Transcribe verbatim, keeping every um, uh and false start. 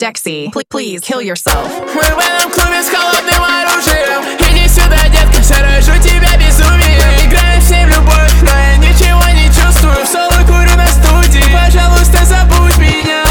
Dexy, pl- please kill yourself. Мы в этом клубе с холодным оружием. Иди сюда, детка, заражу тебя безумием. Играем все в любовь, но я ничего не чувствую. В соло курю на студии, пожалуйста, забудь меня.